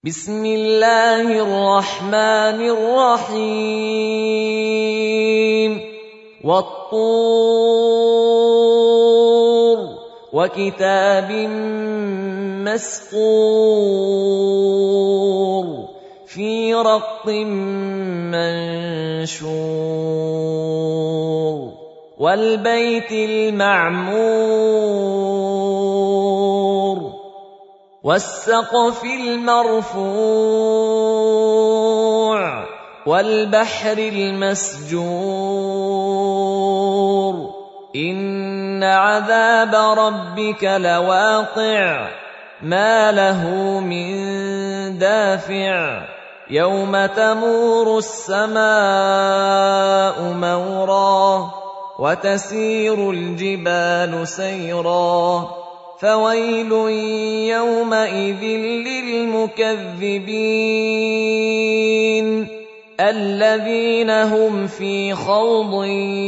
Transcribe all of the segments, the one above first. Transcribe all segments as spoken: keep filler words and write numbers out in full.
بسم الله الرحمن الرحيم والطور وكتاب مسطور في رق منشور والبيت المعمور والسقف المرفوع والبحر المسجور إن عذاب ربك لواقع ما له من دافع يوم تمور السماء مورا وتسير الجبال سيرا فويل يومئذ للمكذبين الذين هم في خوض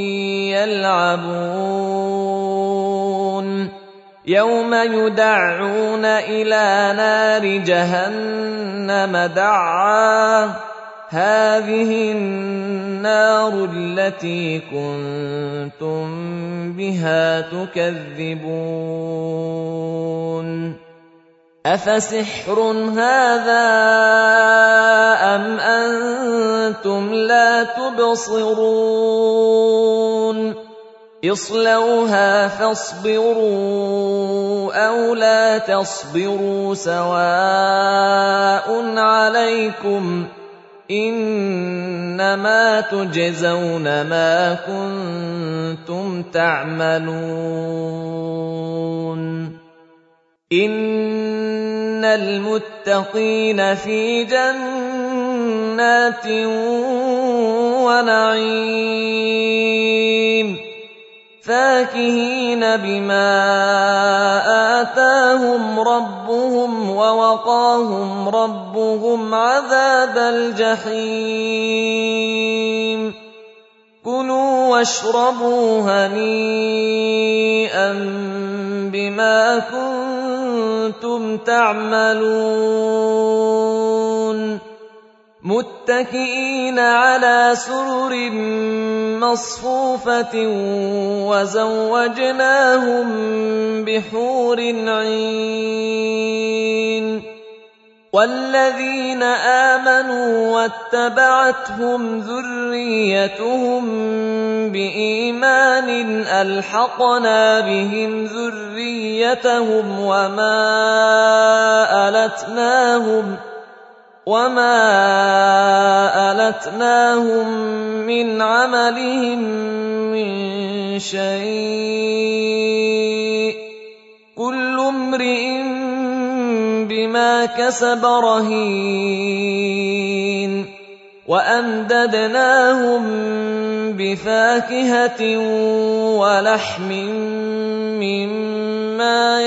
يلعبون يوم يدعون إلى نار جهنم دعا هذه النار التي كنتم بها تكذبون أفسحر هذا أم أنتم لا تبصرون اصلوها فاصبروا أو لا تصبروا سواء عليكم إنما تجزون ما كنتم تعملون إن المتقين في جنات ونعيم فاكهين بما آتاهم ربهم ووقاهم ربهم عذاب الجحيم كلوا واشربوا هنيئا بما كنتم تعملون متكئين على سرر مصفوفة وزوجناهم بحور عين والذين آمنوا واتبعتهم ذريتهم بإيمان ألحقنا بهم ذريتهم وما ألتناهم وما ألتناهم من عملهم من شيء كل امرئ بما كسب رهين وأمددناهم بفاكهة ولحم مما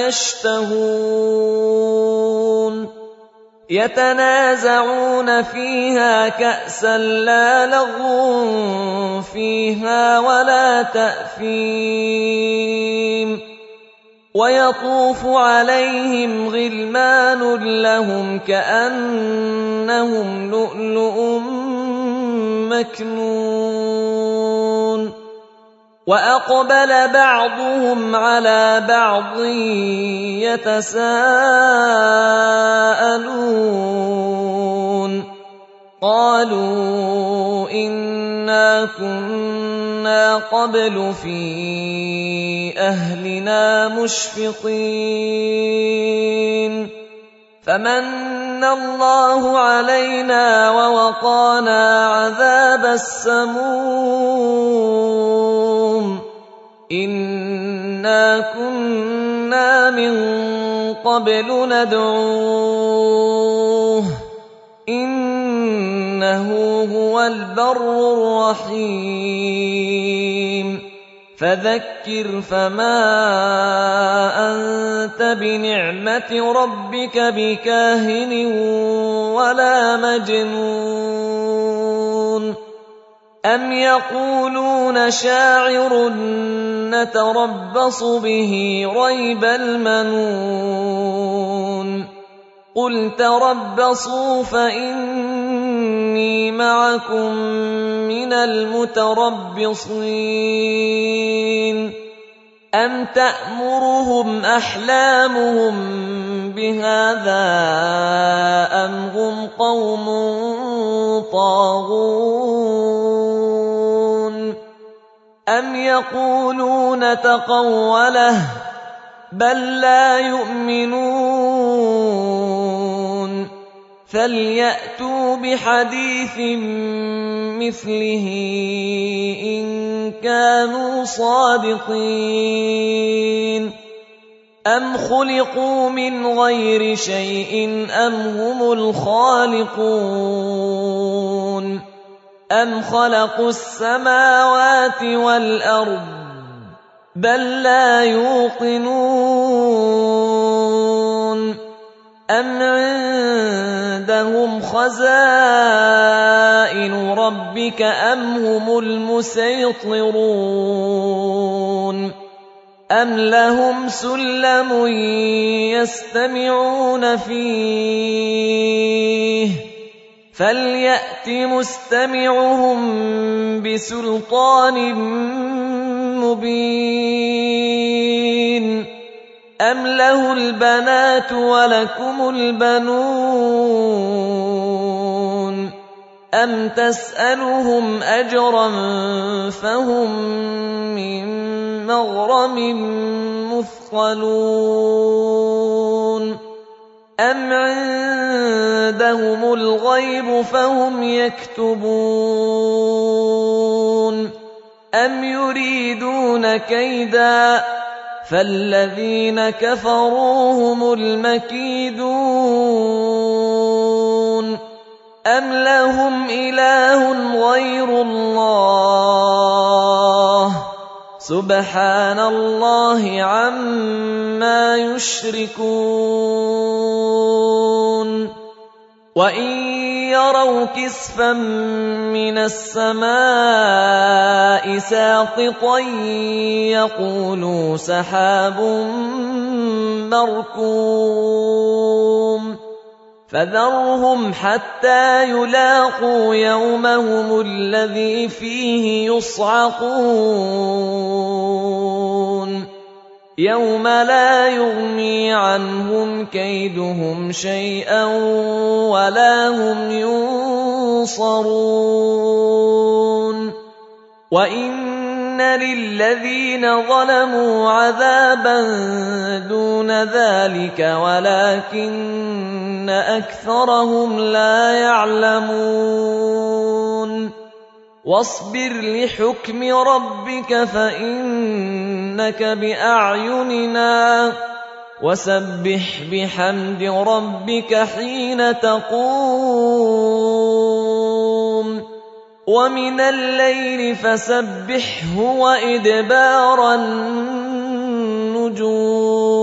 يشتهون يتنازعون فيها كأسا لا لغو فيها ولا تأثيم ويطوف عليهم غلمان لهم كأنهم لؤلؤ مكنون وأقبل بعضهم على بعض يتساءلون قالوا إنا كنا قبل في أهلنا مشفقين فمن الله علينا ووقانا عذاب السموم إنا كنا من قبل ندعوه إنه هو البر الرحيم فذكر فما أنت بنعمة ربك بكاهن ولا مجنون أم يقولون شاعر نتربص به ريب المنون قُلْ تَرَبَّصُوا فَإِنِّي مَعَكُم مِّنَ الْمُتَرَبِّصِينَ أَمْ تَأْمُرُهُمْ أَحْلَامُهُم بِهَٰذَا أَمْ هُمْ قَوْمٌ طَاغُونَ أَمْ يَقُولُونَ تَقَوَّلَهُ بَل لَّا يُؤْمِنُونَ فَلْيَأْتُوا بِحَدِيثٍ مِّثْلِهِ إِن كَانُوا صَادِقِينَ أَمْ خُلِقُوا مِنْ غَيْرِ شَيْءٍ أَمْ هُمُ الْخَالِقُونَ أَمْ خَلَقُوا السَّمَاوَاتِ وَالْأَرْضَ بَل لَّا يُوقِنُونَ أَمْ عِندَهُمْ خَزَائِنُ رَبِّكَ أَمْ هُمُ الْمُصَيْطِرُونَ أَمْ لَهُمْ سُلَّمٌ يَسْتَمِعُونَ فِيهِ فَلْيَأْتِ مُسْتَمِعُهُم بِسُلْطَانٍ مُّبِينٍ أَمْ لَهُ الْبَنَاتُ وَلَكُمُ الْبَنُونَ أَمْ تَسْأَلُهُمْ أَجْرًا فَهُم مِّن مَّغْرَمٍ مُّثْقَلُونَ أَمْ عِندَهُمُ الْغَيْبُ فَهُمْ يَكْتُبُونَ أَمْ يُرِيدُونَ كَيْدًا فَالَّذِينَ كَفَرُوا هُمُ الْمَكِيدُونَ أَمْ لَهُمْ إِلَٰهٌ غَيْرُ اللَّهِ سُبْحَانَ اللَّهِ عَمَّا يُشْرِكُونَ وَإِن يَرَوْا كِسْفًا مِّنَ السَّمَاءِ سَاقِطًا يَقُولُوا سَحَابٌ مَّرْكُومٌ فَذَرْهُمْ حَتَّىٰ يُلَاقُوا يَوْمَهُمُ الَّذِي فِيهِ يُصْعَقُونَ يَوْمَ لَا يُغْنِي عَنْهُمْ كَيْدُهُمْ شَيْئًا وَلَا هُمْ يُنصَرُونَ وَإِنَّ لِلَّذِينَ ظَلَمُوا عَذَابًا دُونَ ذَلِكَ وَلَكِنَّ أَكْثَرَهُمْ لَا يَعْلَمُونَ وَاصْبِرْ لِحُكْمِ رَبِّكَ فَإِنَّكَ بِأَعْيُنِنَا وَسَبِّحْ بِحَمْدِ رَبِّكَ حِينَ تَقُومُ وَمِنَ اللَّيْلِ فَسَبِّحْهُ وَإِدْبَارَ النُّجُومِ